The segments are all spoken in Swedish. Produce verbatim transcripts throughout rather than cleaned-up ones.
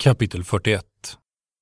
Kapitel fyrtioett.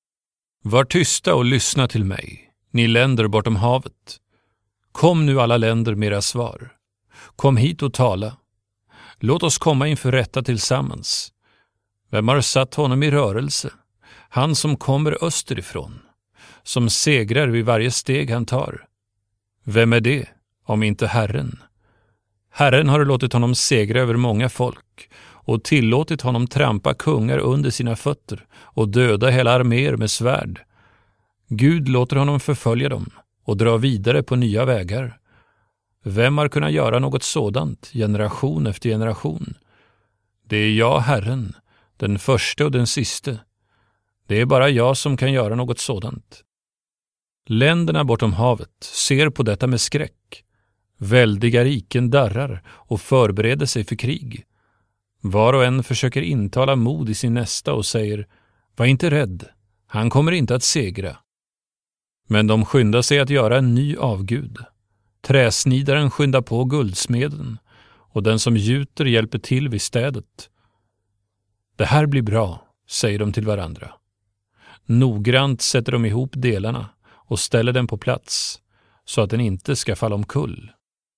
Var tysta och lyssna till mig, ni länder bortom havet. Kom nu alla länder med era svar. Kom hit och tala. Låt oss komma inför rätta tillsammans. Vem har satt honom i rörelse? Han som kommer österifrån, som segrar vid varje steg han tar. Vem är det, om inte Herren? Herren har låtit honom segra över många folk och tillåtit honom trampa kungar under sina fötter och döda hela arméer med svärd. Gud låter honom förfölja dem och dra vidare på nya vägar. Vem har kunnat göra något sådant generation efter generation? Det är jag, Herren, den första och den siste. Det är bara jag som kan göra något sådant. Länderna bortom havet ser på detta med skräck. Väldiga riken darrar och förbereder sig för krig. Var och en försöker intala mod i sin nästa och säger: var inte rädd, han kommer inte att segra. Men de skyndar sig att göra en ny avgud. Träsnidaren skyndar på guldsmeden och den som gjuter hjälper till vid städet. Det här blir bra, säger de till varandra. Noggrant sätter de ihop delarna och ställer den på plats så att den inte ska falla omkull.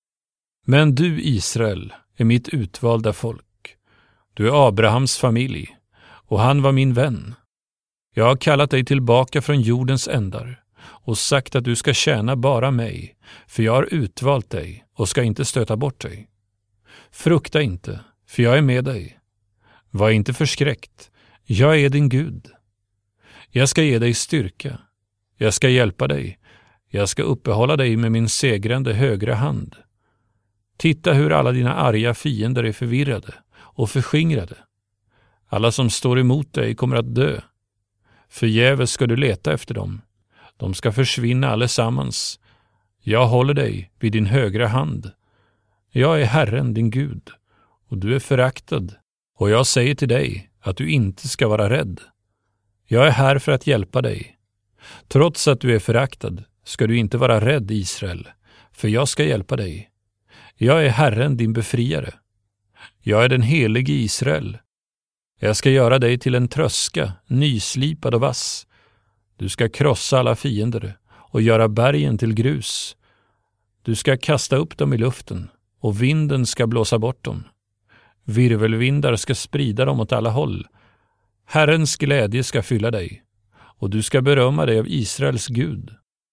Men du, Israel, är mitt utvalda folk. Du är Abrahams familj och han var min vän. Jag har kallat dig tillbaka från jordens ändar och sagt att du ska tjäna bara mig, för jag har utvalt dig och ska inte stöta bort dig. Frukta inte, för jag är med dig. Var inte förskräckt, jag är din Gud. Jag ska ge dig styrka, jag ska hjälpa dig, jag ska uppehålla dig med min segrande högra hand. Titta hur alla dina arga fiender är förvirrade och förskingrade. Alla som står emot dig kommer att dö. Förgäves ska du leta efter dem. De ska försvinna allesammans. Jag håller dig vid din högra hand. Jag är Herren, din Gud, och du är föraktad, och jag säger till dig att du inte ska vara rädd. Jag är här för att hjälpa dig. Trots att du är föraktad ska du inte vara rädd, Israel, för jag ska hjälpa dig. Jag är Herren, din befriare. Jag är den helige Israel. Jag ska göra dig till en tröska, nyslipad och vass. Du ska krossa alla fiender och göra bergen till grus. Du ska kasta upp dem i luften och vinden ska blåsa bort dem. Virvelvindar ska sprida dem åt alla håll. Herrens glädje ska fylla dig och du ska berömma dig av Israels Gud.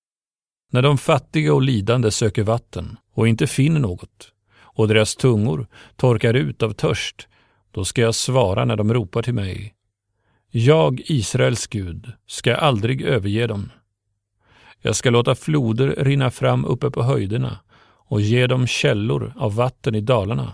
När de fattiga och lidande söker vatten och inte finner något och deras tungor torkar ut av törst, då ska jag svara när de ropar till mig. Jag, Israels Gud, ska aldrig överge dem. Jag ska låta floder rinna fram uppe på höjderna och ge dem källor av vatten i dalarna.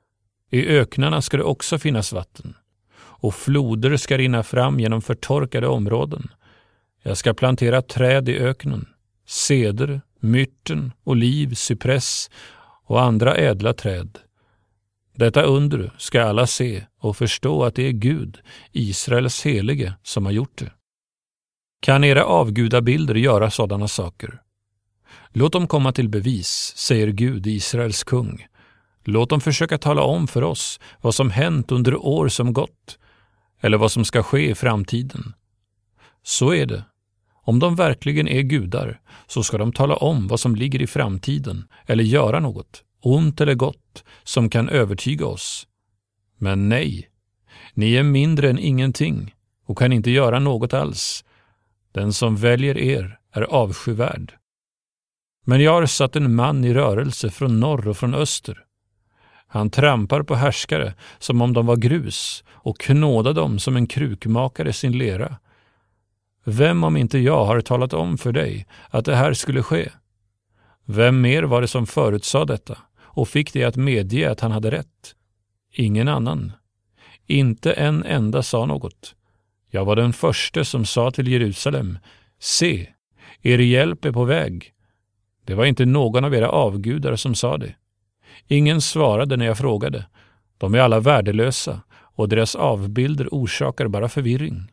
I öknarna ska det också finnas vatten, och floder ska rinna fram genom förtorkade områden. Jag ska plantera träd i öknen, ceder, myrten, oliv, cypress och andra ädla träd. Detta under ska alla se och förstå att det är Gud, Israels helige, som har gjort det. Kan era avgudabilder göra sådana saker? Låt dem komma till bevis, säger Gud, Israels kung. Låt dem försöka tala om för oss vad som hänt under år som gått, eller vad som ska ske i framtiden. Så är det. Om de verkligen är gudar, så ska de tala om vad som ligger i framtiden eller göra något, ont eller gott, som kan övertyga oss. Men nej, ni är mindre än ingenting och kan inte göra något alls. Den som väljer er är avskyvärd. Men jag har satt en man i rörelse från norr och från öster. Han trampar på härskare som om de var grus och knådar dem som en krukmakare sin lera. Vem om inte jag har talat om för dig att det här skulle ske? Vem mer var det som förutsade detta och fick dig att medge att han hade rätt? Ingen annan. Inte en enda sa något. Jag var den första som sa till Jerusalem: se, er hjälp är på väg. Det var inte någon av era avgudar som sa det. Ingen svarade när jag frågade. De är alla värdelösa och deras avbilder orsakar bara förvirring.